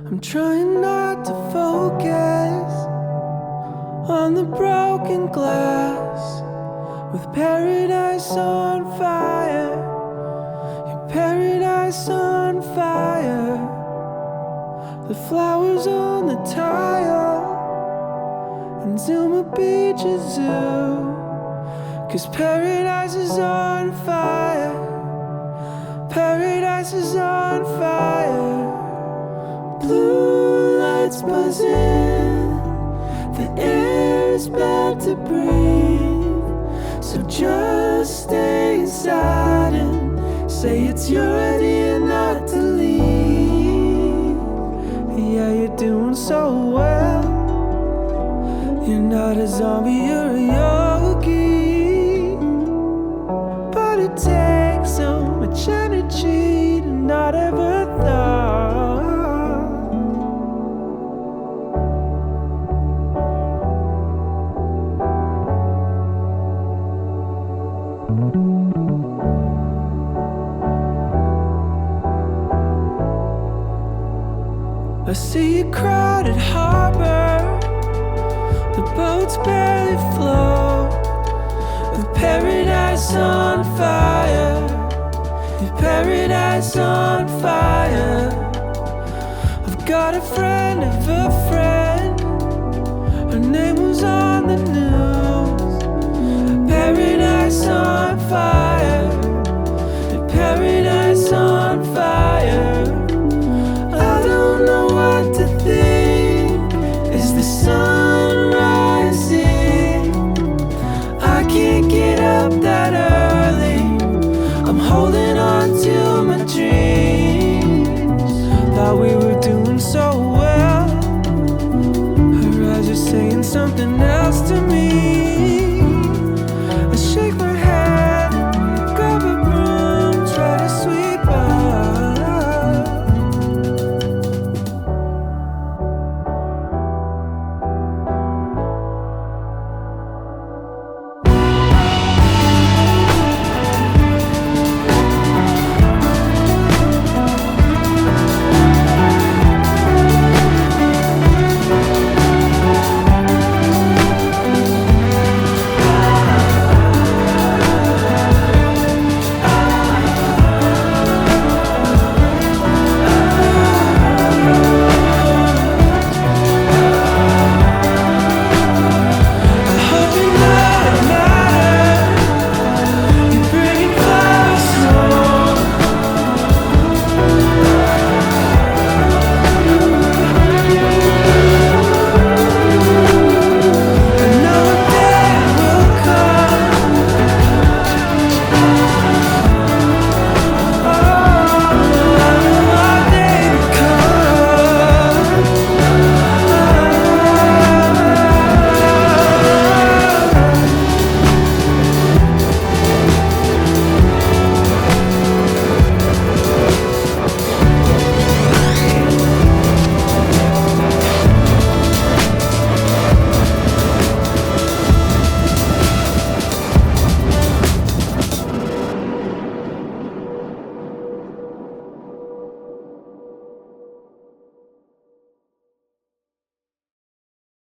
I'm trying not to focus on the broken glass, with paradise on fire, your paradise on fire. The flowers on the tile in Zuma Beach Zoo, 'cause paradise is on fire, paradise is on fire. Blue lights buzzing, the air is bad to breathe, so just stay inside and say it's your idea not to leave. Yeah, you're doing so well. You're not a zombie, you're a yogi. But it takes so much energy to not ever thought. I see a crowded harbor, the boats barely float, with paradise on fire, your paradise on fire. I've got a friend of a friend, her name was on the news. Paradise on fire, your paradise on fire. I don't know what to think. Is the sun rising? I can't get up that early. I'm holding on to my dreams. Thought we were doing so well. Her eyes are saying something else.